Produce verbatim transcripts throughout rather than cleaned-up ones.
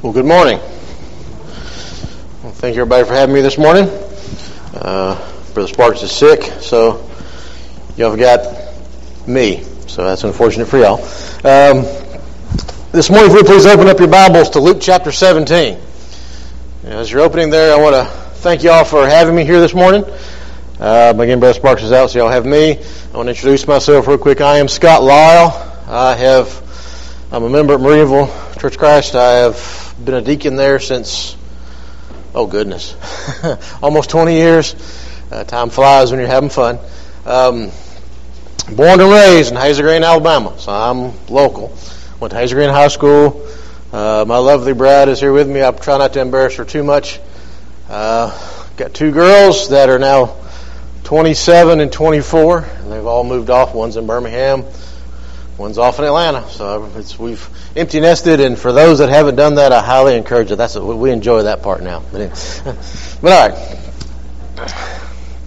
Well, good morning. Well, thank you everybody for having me this morning. Uh, Brother Sparks is sick, so y'all have got me. So that's unfortunate for y'all. Um, this morning, if you please open up your Bibles to Luke chapter seventeen. As you're opening there, I want to thank y'all for having me here this morning. Uh, again, Brother Sparks is out, so y'all have me. I want to introduce myself real quick. I am Scott Lyle. I have, I'm a member at Marieville Church of Christ. I have been a deacon there since, oh goodness, almost twenty years. Uh, time flies when you're having fun. Um, born and raised in Hazel Green, Alabama, so I'm local. Went to Hazel Green High School. Uh, my lovely bride is here with me. I try not to embarrass her too much. Uh, got two girls that are now twenty-seven and twenty-four, and they've all moved off. One's in Birmingham, one's off in Atlanta. So it's, we've empty nested, and for those that haven't done that, I highly encourage it. That's a, we enjoy that part now. But, anyway. But all right,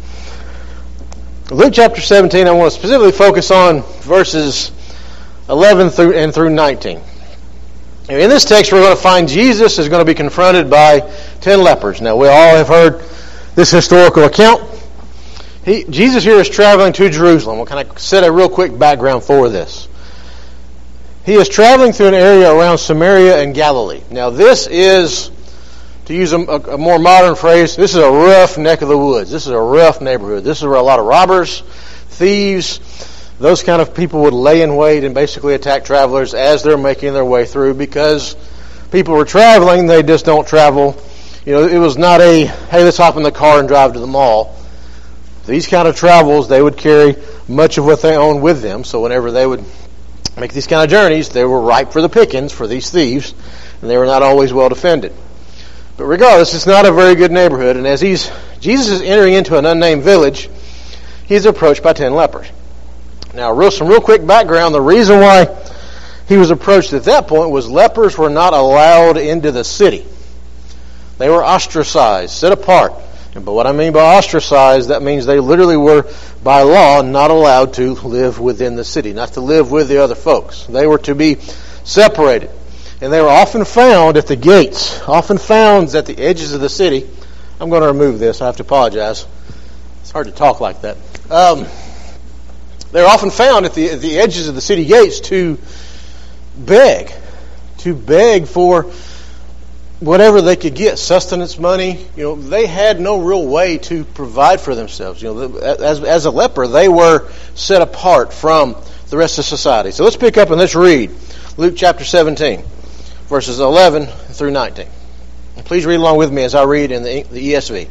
Luke chapter seventeen. I want to specifically focus on verses eleven through and through nineteen. In this text, we're going to find Jesus is going to be confronted by ten lepers. Now, we all have heard this historical account. He, Jesus here is traveling to Jerusalem. We'll kind of set a real quick background for this. He is traveling through an area around Samaria and Galilee. Now, this is, to use a, a more modern phrase, this is a rough neck of the woods. This is a rough neighborhood. This is where a lot of robbers, thieves, those kind of people would lay in wait and basically attack travelers as they're making their way through, because people were traveling. They just don't travel. You know, it was not a, hey, let's hop in the car and drive to the mall. These kind of travels, they would carry much of what they owned with them. So whenever they would make these kind of journeys, they were ripe for the pickings for these thieves, and they were not always well defended. But regardless, it's not a very good neighborhood. And as he's Jesus is entering into an unnamed village, he's approached by ten lepers. Now, real some real quick background. The reason why he was approached at that point was lepers were not allowed into the city. They were ostracized, set apart. But what I mean by ostracized, that means they literally were, by law, not allowed to live within the city, not to live with the other folks. They were to be separated. And they were often found at the gates, often found at the edges of the city. I'm going to remove this. I have to apologize. It's hard to talk like that. Um, they were often found at the, at the edges of the city gates to beg, to beg for whatever they could get, sustenance money. You know, they had no real way to provide for themselves. You know, as as a leper, they were set apart from the rest of society. So let's pick up and let's read Luke chapter seventeen, verses eleven through nineteen. And please read along with me as I read in the, the E S V.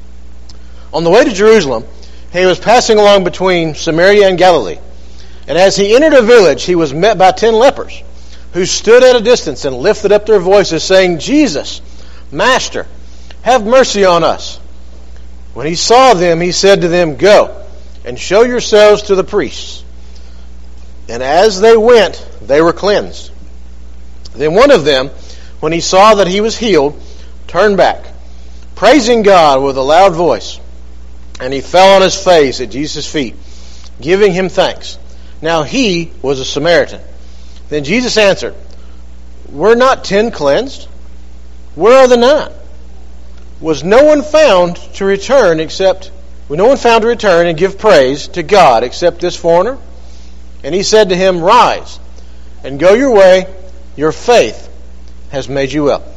On the way to Jerusalem, he was passing along between Samaria and Galilee. And as he entered a village, he was met by ten lepers, who stood at a distance and lifted up their voices, saying, Jesus, Master, have mercy on us. When he saw them, he said to them, Go, and show yourselves to the priests. And as they went, they were cleansed. Then one of them, when he saw that he was healed, turned back, praising God with a loud voice. And he fell on his face at Jesus' feet, giving him thanks. Now he was a Samaritan. Then Jesus answered, Were not ten cleansed? Where are the nine? Was no one found to return except, was no one found to return and give praise to God except this foreigner? And he said to him, Rise, and go your way, your faith has made you well.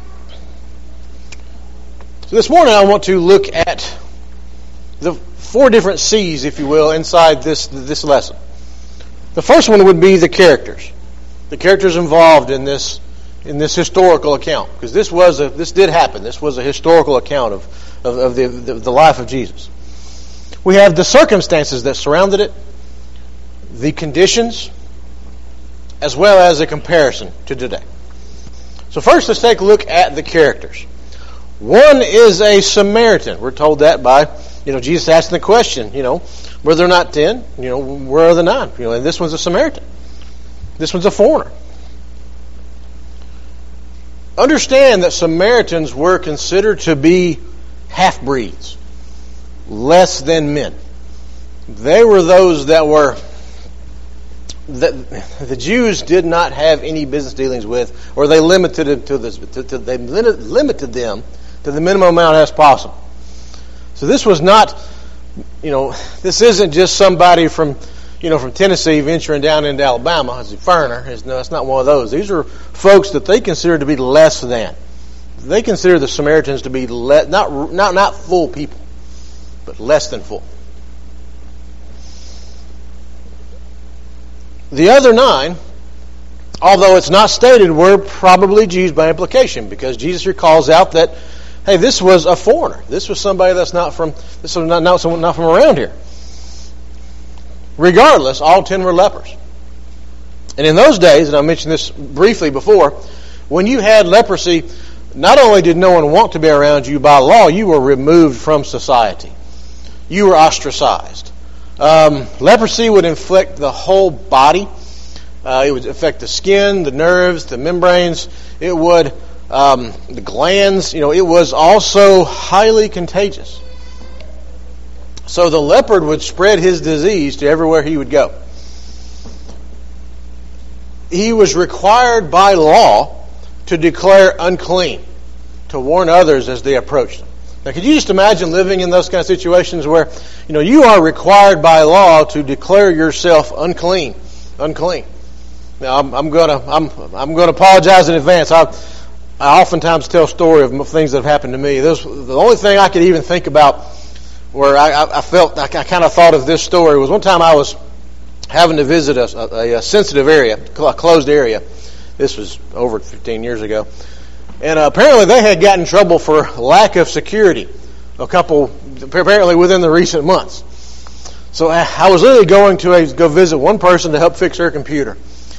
So this morning I want to look at the four different C's, if you will, inside this, this lesson. The first one would be the characters. The characters involved in this in this historical account, because this was a this did happen. This was a historical account of of, of the, the the life of Jesus. We have the circumstances that surrounded it, the conditions, as well as a comparison to today. So first, let's take a look at the characters. One is a Samaritan. We're told that by you know Jesus asking the question. You know, were there not ten? You know, where are the nine? You know, and this one's a Samaritan. This one's a foreigner. Understand that Samaritans were considered to be half-breeds, less than men. They were those that were that the Jews did not have any business dealings with, or they limited it to this, to, to, they limited them to the minimum amount as possible. So this was not, you know, this isn't just somebody from, you know, from Tennessee venturing down into Alabama as a foreigner. It's, no, it's not one of those. These are folks that they consider to be less than. They consider the Samaritans to be le- not not not full people, but less than full. The other nine, although it's not stated, were probably Jews by implication, because Jesus recalls out that, hey, this was a foreigner. This was somebody that's not from this was not not, not from around here. Regardless, all ten were lepers. And in those days, and I mentioned this briefly before, when you had leprosy, not only did no one want to be around you by law, you were removed from society. You were ostracized. Um, leprosy would inflict the whole body. Uh, it would affect the skin, the nerves, the membranes. It would, um, the glands. You know, it was also highly contagious. So the leopard would spread his disease to everywhere he would go. He was required by law to declare unclean, to warn others as they approached him. Now, could you just imagine living in those kind of situations where, you know, you are required by law to declare yourself unclean, unclean. Now, I'm, I'm gonna, I'm, I'm gonna apologize in advance. I, I oftentimes tell a story of things that have happened to me. Those, the only thing I could even think about, where I, I felt, I, I kind of thought of this story, was one time I was having to visit a, a, a sensitive area, a closed area. This was over fifteen years ago. And uh, apparently they had gotten in trouble for lack of security a couple, apparently within the recent months. So I, I was literally going to a, go visit one person to help fix their computer.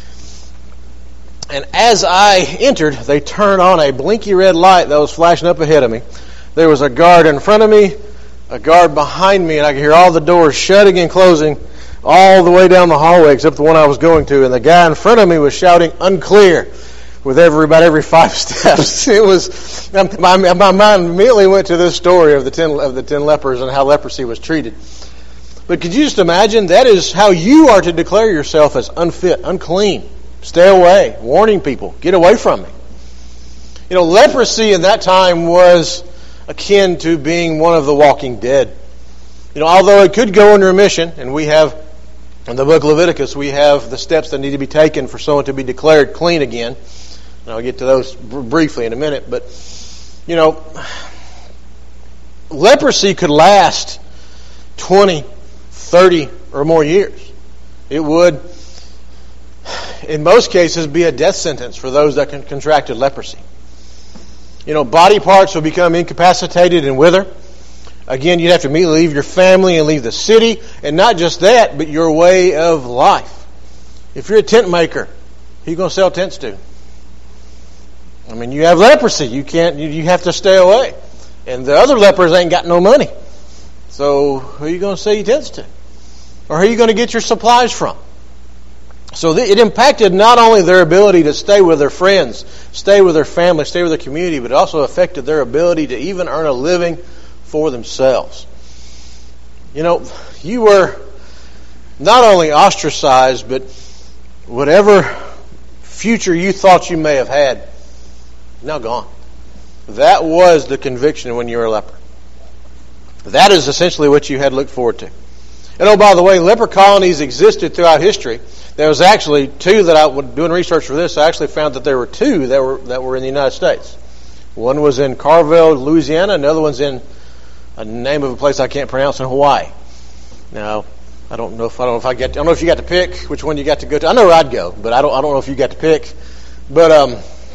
And as I entered, they turned on a blinky red light that was flashing up ahead of me. There was a guard in front of me, a guard behind me, and I could hear all the doors shutting and closing all the way down the hallway except the one I was going to. And the guy in front of me was shouting, "Unclear," with every about every five steps. It was my, my mind immediately went to this story of the ten of the ten lepers and how leprosy was treated. But could you just imagine? That is how you are to declare yourself as unfit, unclean. Stay away, warning people, get away from me. You know, leprosy in that time was akin to being one of the walking dead. You know, although it could go in remission, and we have in the book of Leviticus, we have the steps that need to be taken for someone to be declared clean again. And I'll get to those briefly in a minute. But, you know, leprosy could last twenty, thirty, or more years. It would, in most cases, be a death sentence for those that contracted leprosy. You know, body parts will become incapacitated and wither. Again, you'd have to immediately leave your family and leave the city. And not just that, but your way of life. If you're a tent maker, who are you going to sell tents to? I mean, you have leprosy. You can't. You, you have to stay away. And the other lepers ain't got no money. So who are you going to sell your tents to? Or who are you going to get your supplies from? So it impacted not only their ability to stay with their friends, stay with their family, stay with their community, but it also affected their ability to even earn a living for themselves. You know, you were not only ostracized, but whatever future you thought you may have had, now gone. That was the conviction when you were a leper. That is essentially what you had looked forward to. And oh, by the way, leper colonies existed throughout history. There was actually two that I was doing research for this. I actually found that there were two that were that were in the United States. One was in Carville, Louisiana. Another one's in a name of a place I can't pronounce in Hawaii. Now, I don't know if I don't know if I get. I don't know if you got to pick which one you got to go to. I know where I'd go, but I don't. I don't know if you got to pick. But um,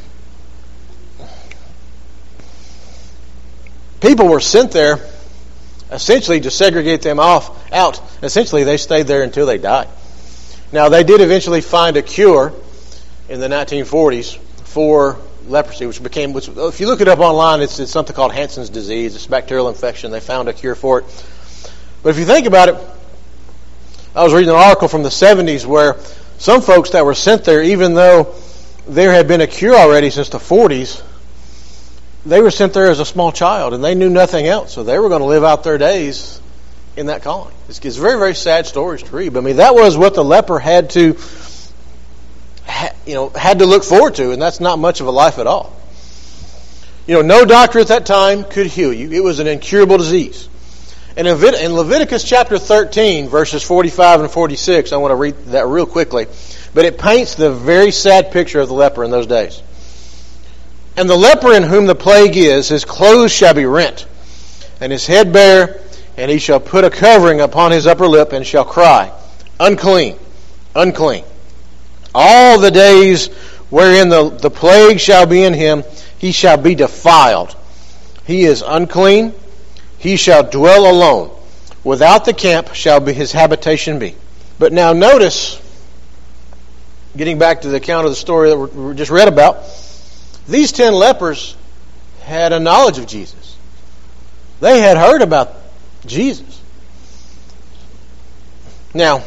people were sent there essentially to segregate them off out. Essentially, they stayed there until they died. Now, they did eventually find a cure in the nineteen forties for leprosy, which became, which, if you look it up online, it's, it's something called Hansen's disease. It's a bacterial infection. They found a cure for it. But if you think about it, I was reading an article from the seventies where some folks that were sent there, even though there had been a cure already since the forties, they were sent there as a small child, and they knew nothing else. So they were going to live out their days in that colony. It's, it's very, very sad stories to read. But I mean, that was what the leper had to you know, had to look forward to, and that's not much of a life at all. You know, no doctor at that time could heal you. It was an incurable disease. And in Leviticus chapter thirteen, verses forty-five and forty-six, I want to read that real quickly, but it paints the very sad picture of the leper in those days. And the leper in whom the plague is, his clothes shall be rent, and his head bare, and he shall put a covering upon his upper lip, and shall cry, unclean, unclean. All the days wherein the, the plague shall be in him, he shall be defiled. He is unclean. He shall dwell alone. Without the camp shall be his habitation be. But now notice, getting back to the account of the story that we just read about, these ten lepers had a knowledge of Jesus. They had heard about Jesus. Now,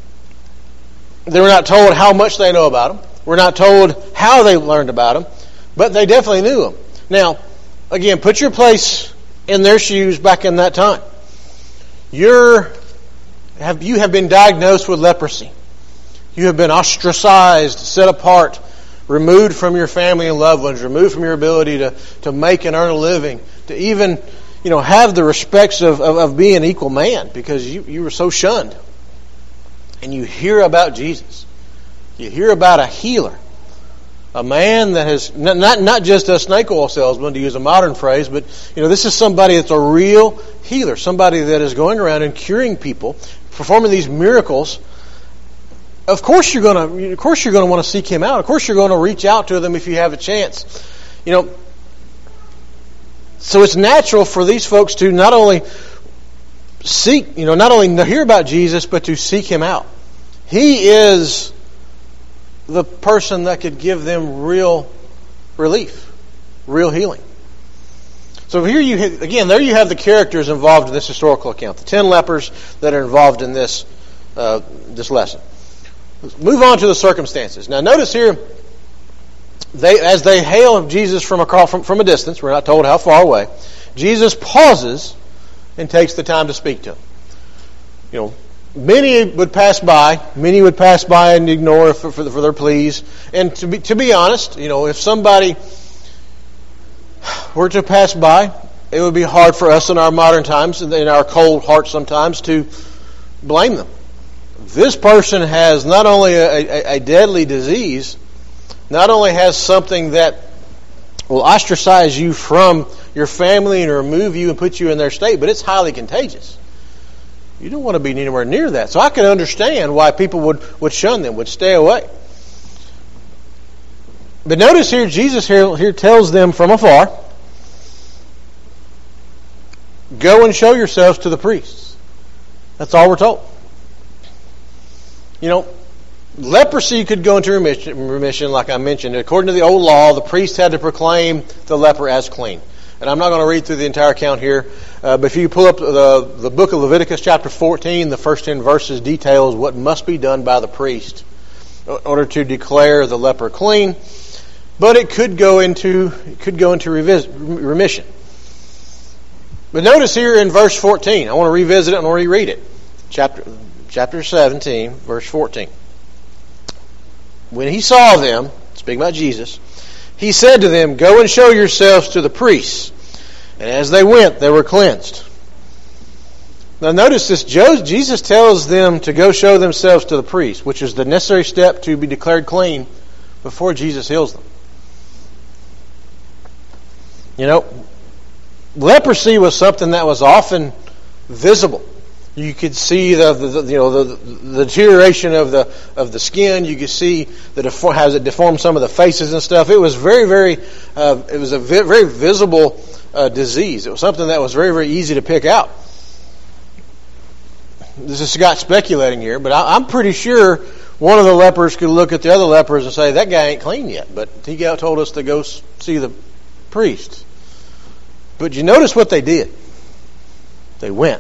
they were not told how much they know about him. We're not told how they learned about him, but they definitely knew him. Now, again, put your place in their shoes back in that time. You're, have, you have been diagnosed with leprosy. You have been ostracized, set apart, removed from your family and loved ones, removed from your ability to, to make and earn a living, to even, you know, have the respects of, of, of being an equal man, because you, you were so shunned. And you hear about Jesus. You hear about a healer. A man that has, not, not not just a snake oil salesman, to use a modern phrase, but you know, this is somebody that's a real healer. Somebody that is going around and curing people, performing these miracles. Of course you're going to, of course you're going to want to seek him out. Of course you're going to reach out to them if you have a chance. You know, so it's natural for these folks to not only seek, you know, not only hear about Jesus, but to seek him out. He is the person that could give them real relief, real healing. So here you, again, there you have the characters involved in this historical account, the ten lepers that are involved in this uh, this lesson. Let's move on to the circumstances. Now notice here, they as they hail Jesus from a, from, from a distance, we're not told how far away, Jesus pauses and takes the time to speak to them. You know, many would pass by. Many would pass by and ignore for, for, for their pleas. And to be to be honest, you know, if somebody were to pass by, it would be hard for us in our modern times, in our cold hearts sometimes, to blame them. This person has not only a, a, a deadly disease, not only has something that will ostracize you from your family and remove you and put you in their state, but it's highly contagious. You don't want to be anywhere near that. So I can understand why people would, would shun them, would stay away. But notice here, Jesus here, here tells them from afar, go and show yourselves to the priests. That's all we're told. You know, leprosy could go into remission, remission, like I mentioned. According to the old law, the priest had to proclaim the leper as clean. And I'm not going to read through the entire account here, uh, but if you pull up the, the book of Leviticus chapter fourteen, the first ten verses details what must be done by the priest in order to declare the leper clean. But it could go into it could go into revis- remission. But notice here in verse fourteen, I want to revisit it and reread it. Chapter chapter seventeen, verse fourteen. When he saw them, speaking about Jesus, he said to them, go and show yourselves to the priests. And as they went, they were cleansed. Now notice this, Jesus tells them to go show themselves to the priest, which is the necessary step to be declared clean before Jesus heals them. You know, leprosy was something that was often visible. You could see the, the, the you know the, the deterioration of the of the skin. You could see the deform, how it deformed some of the faces and stuff. It was very very uh, it was a vi- very visible uh, disease. It was something that was very very easy to pick out. This is Scott speculating here, but I, I'm pretty sure one of the lepers could look at the other lepers and say, "That guy ain't clean yet." But he told us to go see the priest. But you notice what they did? They went.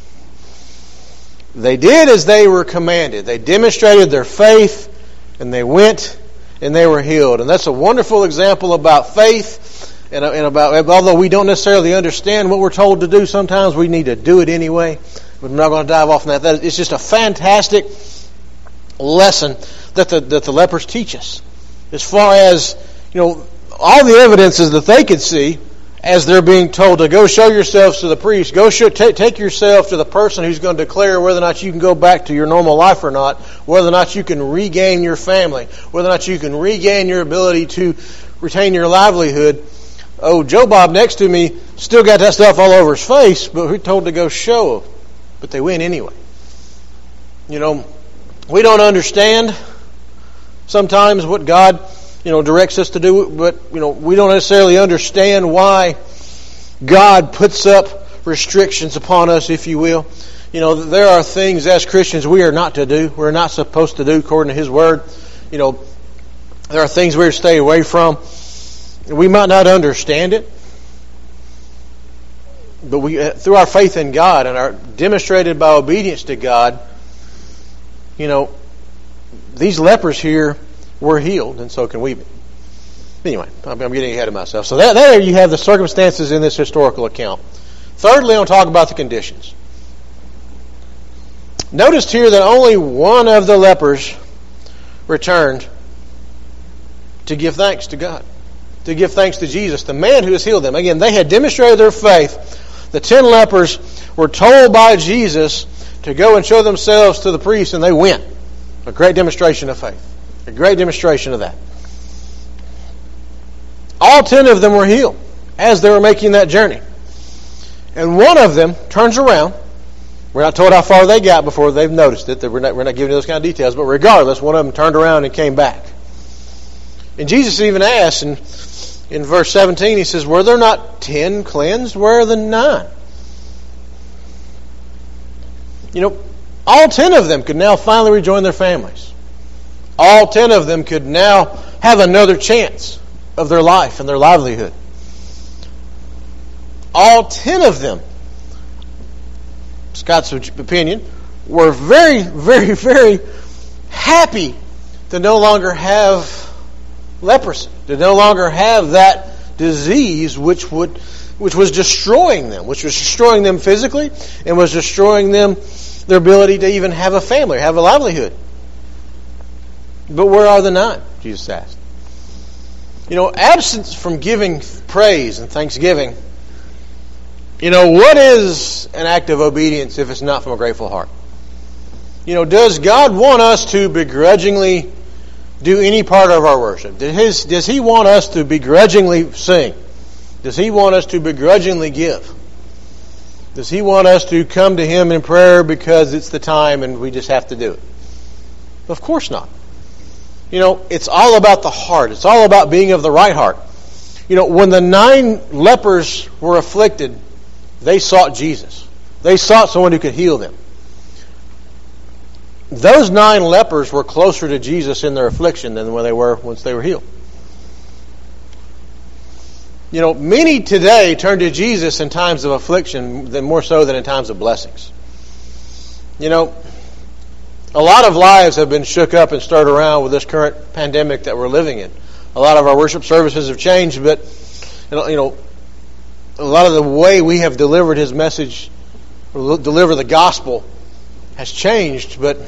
They did as they were commanded. They demonstrated their faith, and they went, and they were healed. And that's a wonderful example about faith, and, and about, although we don't necessarily understand what we're told to do, sometimes we need to do it anyway. We're not going to dive off on that. that. It's just a fantastic lesson that the, that the lepers teach us. as far as, you know, all the evidences that they could see as they're being told to go show yourselves to the priest, go show, take, take yourself to the person who's going to declare whether or not you can go back to your normal life or not, whether or not you can regain your family, whether or not you can regain your ability to retain your livelihood. Oh, Joe Bob next to me still got that stuff all over his face, but we're told to go show him. But they went anyway. You know, we don't understand sometimes what God, you know, directs us to do, but, you know, we don't necessarily understand why God puts up restrictions upon us, if you will. You know, there are things as Christians we are not to do. We're not supposed to do according to His Word. You know, there are things we're to stay away from. We might not understand it, but we, through our faith in God and our demonstrated by obedience to God, you know, these lepers here were healed, and so can we be. Anyway, I'm getting ahead of myself. So that, there you have the circumstances in this historical account. Thirdly, I'll talk about the conditions. Notice here that only one of the lepers returned to give thanks to God, to give thanks to Jesus, the man who has healed them. Again, they had demonstrated their faith. The ten lepers were told by Jesus to go and show themselves to the priest, and they went. A great demonstration of faith. A great demonstration of that. All ten of them were healed as they were making that journey. And one of them turns around. We're not told how far they got before they've noticed it. We're not, we're not giving you those kind of details. But regardless, one of them turned around and came back. And Jesus even asked in, in verse seventeen, He says, were there not ten cleansed? Where are the nine? You know, all ten of them could now finally rejoin their families. All ten of them could now have another chance of their life and their livelihood. All ten of them, Scott's opinion, were very, very, very happy to no longer have leprosy, to no longer have that disease which would, which was destroying them, which was destroying them physically and was destroying them, their ability to even have a family, have a livelihood. But where are the nine? Jesus asked. You know, absence from giving praise and thanksgiving, you know, what is an act of obedience if it's not from a grateful heart? You know, does God want us to begrudgingly do any part of our worship? Does, his, does He want us to begrudgingly sing? Does He want us to begrudgingly give? Does He want us to come to Him in prayer because it's the time and we just have to do it? Of course not. You know, it's all about the heart. It's all about being of the right heart. You know, when the nine lepers were afflicted, they sought Jesus. They sought someone who could heal them. Those nine lepers were closer to Jesus in their affliction than when they were once they were healed. You know, many today turn to Jesus in times of affliction than more so than in times of blessings. You know, a lot of lives have been shook up and stirred around with this current pandemic that we're living in. A lot of our worship services have changed, but, you know, a lot of the way we have delivered His message, or deliver the gospel, has changed. But,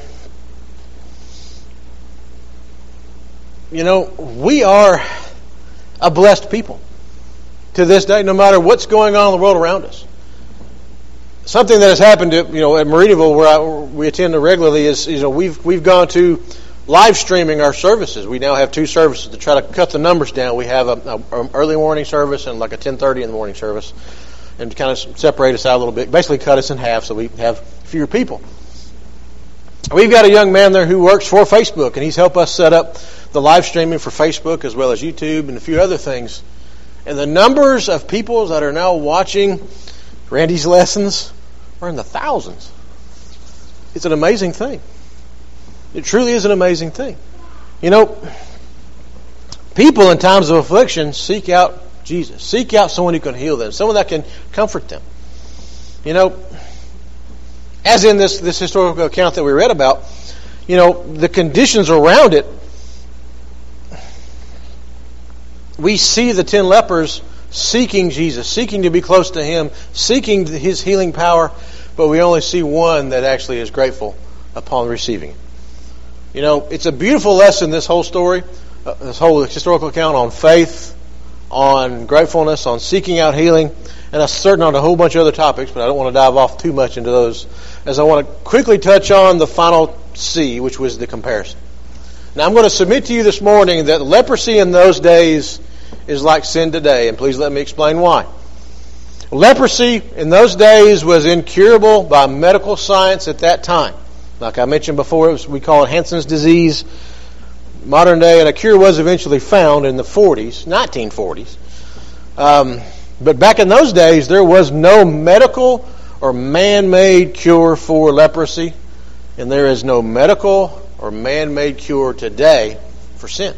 you know, we are a blessed people to this day, no matter what's going on in the world around us. Something that has happened to, you know, at Meridianville, where I, we attend regularly, is, you know, we've we've gone to live streaming our services. We now have two services to try to cut the numbers down. We have a, a, a early morning service and like a ten thirty in the morning service, and to kind of separate us out a little bit, basically cut us in half so we have fewer people. We've got a young man there who works for Facebook, and he's helped us set up the live streaming for Facebook as well as YouTube and a few other things. And the numbers of people that are now watching Randy's lessons are in the thousands. It's an amazing thing. It truly is an amazing thing. You know, people in times of affliction seek out Jesus. Seek out someone who can heal them, someone that can comfort them. You know, as in this, this historical account that we read about, you know, the conditions around it, we see the ten lepers seeking Jesus, seeking to be close to Him, seeking His healing power, but we only see one that actually is grateful upon receiving it. You know, it's a beautiful lesson, this whole story, uh, this whole historical account on faith, on gratefulness, on seeking out healing, and I'm certain on a whole bunch of other topics, but I don't want to dive off too much into those, as I want to quickly touch on the final C, which was the comparison. Now, I'm going to submit to you this morning that leprosy in those days is like sin today, and please let me explain why. Leprosy in those days was incurable by medical science at that time. Like I mentioned before, it was, we call it Hansen's disease. Modern day, and a cure was eventually found in the forties, nineteen forties. Um, but back in those days, there was no medical or man-made cure for leprosy, and there is no medical or man-made cure today for sin.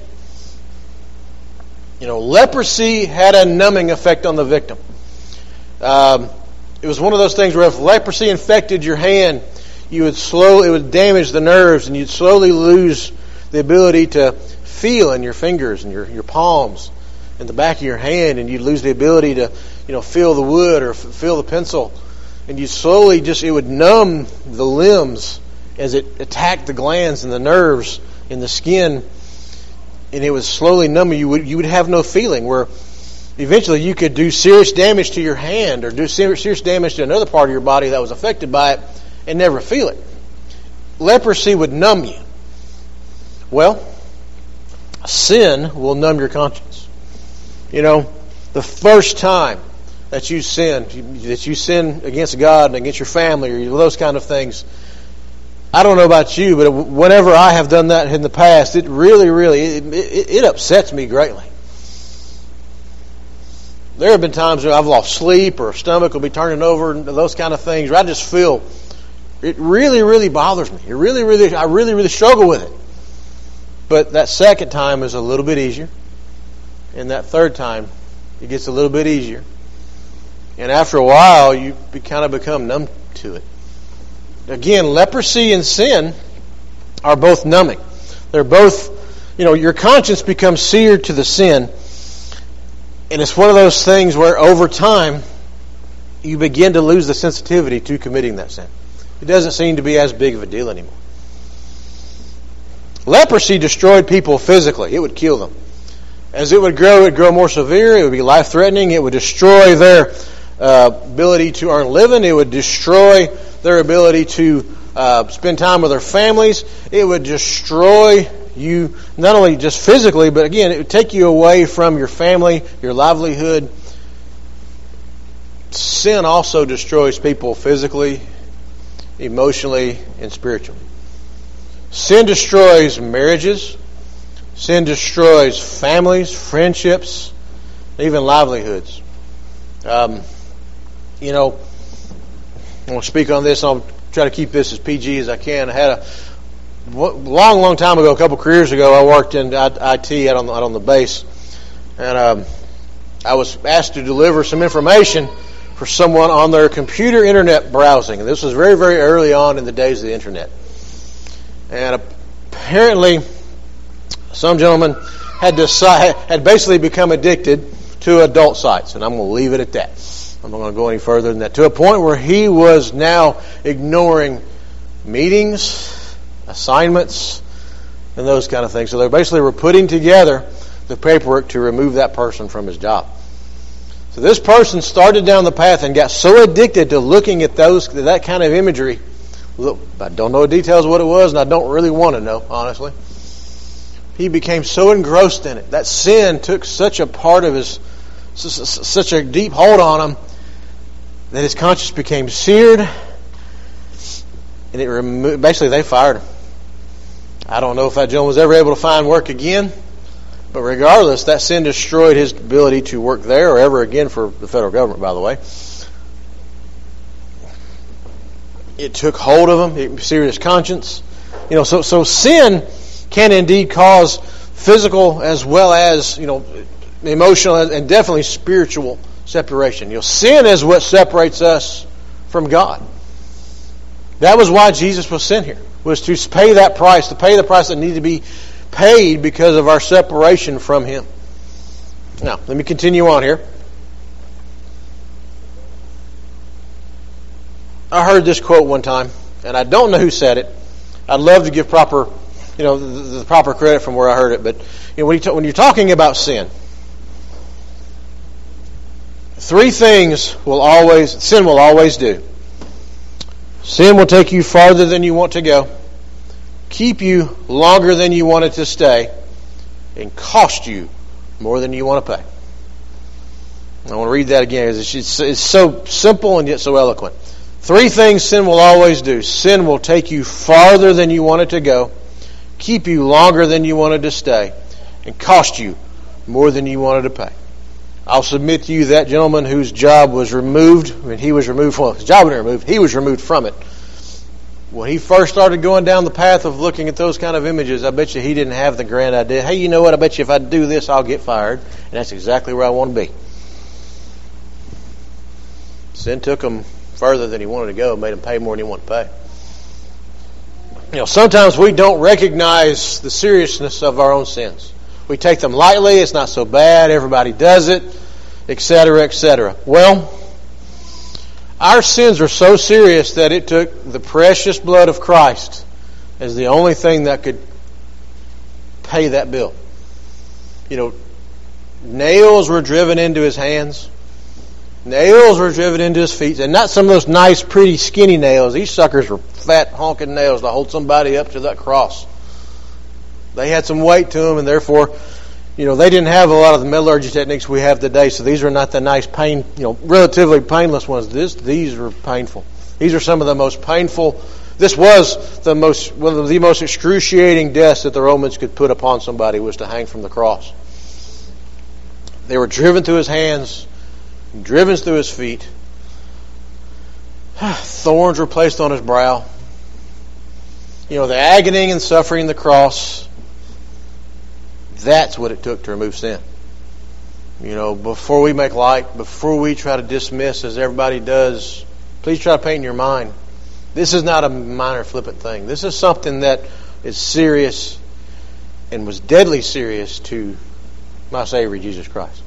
You know, leprosy had a numbing effect on the victim. Um, it was one of those things where if leprosy infected your hand, you would slow, it would damage the nerves, and you'd slowly lose the ability to feel in your fingers and your, your palms and the back of your hand, and you'd lose the ability to, you know, feel the wood or f- feel the pencil, and you slowly just, it would numb the limbs as it attacked the glands and the nerves in the skin, and it would slowly numb you. You would, you would have no feeling, where eventually you could do serious damage to your hand or do serious damage to another part of your body that was affected by it and never feel it. Leprosy would numb you. Well, sin will numb your conscience. You know, the first time that you sin, that you sin against God and against your family or those kind of things, I don't know about you, but whenever I have done that in the past, it really, really, it, it, it upsets me greatly. There have been times where I've lost sleep or stomach will be turning over and those kind of things where I just feel, it really, really bothers me. It really, really, I really, really struggle with it. But that second time is a little bit easier. And that third time, it gets a little bit easier. And after a while, you kind of become numb to it. Again, leprosy and sin are both numbing. They're both, you know, your conscience becomes seared to the sin. And it's one of those things where over time, you begin to lose the sensitivity to committing that sin. It doesn't seem to be as big of a deal anymore. Leprosy destroyed people physically. It would kill them. As it would grow, it would grow more severe. It would be life-threatening. It would destroy their uh, ability to earn a living. It would destroy their ability to uh, spend time with their families. It would destroy you not only just physically, but again, it would take you away from your family, your livelihood. Sin also destroys people physically, emotionally, and spiritually. Sin destroys marriages. Sin destroys families, friendships, even livelihoods. Um, you know, I want to speak on this. I'll try to keep this as P G as I can. I had a long, long time ago, a couple careers ago, I worked in I T out on the, out on the base, and um, I was asked to deliver some information for someone on their computer internet browsing. And this was very, very early on in the days of the internet. And apparently, some gentleman had decided, had basically become addicted to adult sites, and I'm going to leave it at that. I'm not going to go any further than that. To a point where he was now ignoring meetings, assignments, and those kind of things. So they basically were putting together the paperwork to remove that person from his job. So this person started down the path and got so addicted to looking at those that kind of imagery. Look, I don't know the details of what it was, and I don't really want to know, honestly. He became so engrossed in it. That sin took such a part of his, such a deep hold on him, that his conscience became seared, and it removed, basically they fired him. I don't know if that gentleman was ever able to find work again, but regardless, that sin destroyed his ability to work there or ever again for the federal government, by the way. It took hold of him. It seared his conscience. You know, so so sin can indeed cause physical as well as, you know, emotional and definitely spiritual separation. You know, sin is what separates us from God. That was why Jesus was sent here, was to pay that price, to pay the price that needed to be paid because of our separation from Him. Now, let me continue on here. I heard this quote one time, and I don't know who said it. I'd love to give proper you know, the, the proper credit from where I heard it. But you know, when, you ta- when you're talking about sin, three things will always sin will always do. Sin will take you farther than you want to go, keep you longer than you want it to stay, and cost you more than you want to pay. I want to read that again. It's, it's, it's so simple and yet so eloquent. Three things sin will always do. Sin will take you farther than you want it to go, keep you longer than you wanted to stay, and cost you more than you wanted to pay. I'll submit to you that gentleman whose job was removed, when he was removed, well, his job wasn't removed, he was removed from it. When he first started going down the path of looking at those kind of images, I bet you he didn't have the grand idea, hey, you know what, I bet you if I do this, I'll get fired. And that's exactly where I want to be. Sin took him further than he wanted to go, made him pay more than he wanted to pay. You know, sometimes we don't recognize the seriousness of our own sins. We take them lightly, it's not so bad, everybody does it, et cetera, et cetera. Well, our sins are so serious that it took the precious blood of Christ as the only thing that could pay that bill. You know, nails were driven into his hands. Nails were driven into his feet. And not some of those nice, pretty, skinny nails. These suckers were fat, honking nails to hold somebody up to that cross. They had some weight to them, and therefore, you know, they didn't have a lot of the metallurgy techniques we have today, so these are not the nice, pain, you know, relatively painless ones. This, these are painful. These are some of the most painful. This was the most, one of the most excruciating deaths that the Romans could put upon somebody, was to hang from the cross. They were driven through his hands, driven through his feet. Thorns were placed on his brow. You know, the agony and suffering of the cross, that's what it took to remove sin. You know, before we make light, before we try to dismiss, as everybody does, please try to paint in your mind, this is not a minor flippant thing. This is something that is serious and was deadly serious to my Savior, Jesus Christ.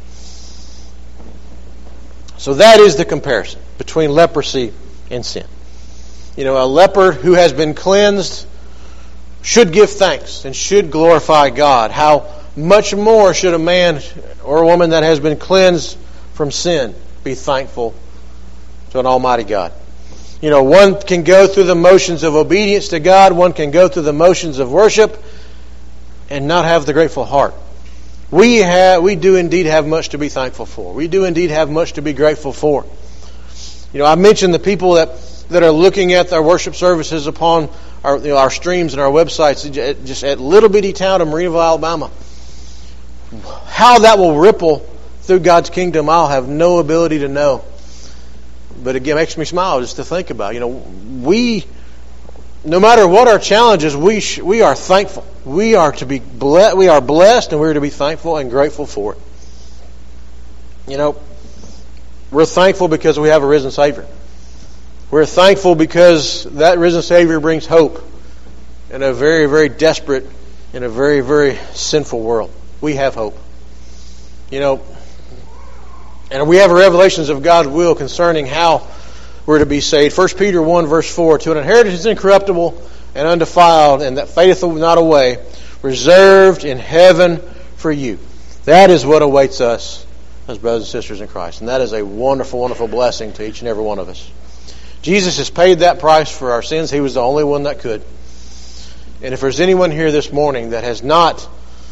So that is the comparison between leprosy and sin. You know, a leper who has been cleansed should give thanks and should glorify God. How much more should a man or a woman that has been cleansed from sin be thankful to an almighty God? You know, one can go through the motions of obedience to God, one can go through the motions of worship and not have the grateful heart. We have, we do indeed have much to be thankful for. We do indeed have much to be grateful for. You know, I mentioned the people that, that are looking at our worship services upon our, you know, our streams and our websites, just at little bitty town of Marineville, Alabama. How that will ripple through God's kingdom, I'll have no ability to know. But again, it makes me smile just to think about. You know, we, no matter what our challenges, we sh- we are thankful. We are to be ble- we are blessed, and we're to be thankful and grateful for it. You know, we're thankful because we have a risen Savior. We're thankful because that risen Savior brings hope in a very, very desperate, in a very, very sinful world. We have hope. You know, and we have revelations of God's will concerning how we're to be saved. First Peter one, verse four, to an inheritance incorruptible and undefiled, and that fadeth not away, reserved in heaven for you. That is what awaits us as brothers and sisters in Christ. And that is a wonderful, wonderful blessing to each and every one of us. Jesus has paid that price for our sins. He was the only one that could. And if there's anyone here this morning that has not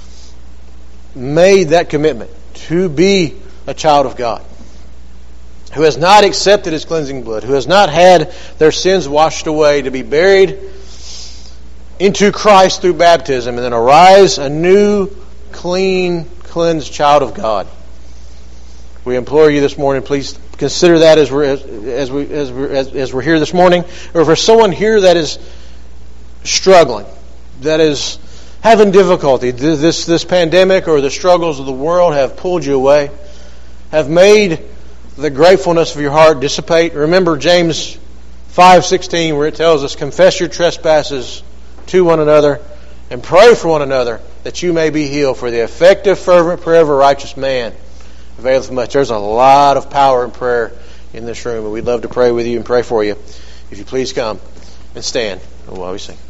made that commitment to be a child of God, who has not accepted His cleansing blood, who has not had their sins washed away, to be buried into Christ through baptism and then arise a new, clean, cleansed child of God, we implore you this morning, please consider that as we're as, as we as we're as, as we're here this morning. Or if there's someone here that is struggling, that is having difficulty, this this pandemic or the struggles of the world have pulled you away, have made the gratefulness of your heart dissipate. Remember James five sixteen, where it tells us, confess your trespasses to one another and pray for one another that you may be healed. For the effective fervent prayer of a righteous man availeth much. There's a lot of power in prayer in this room, and we'd love to pray with you and pray for you. If you please come and stand while we sing.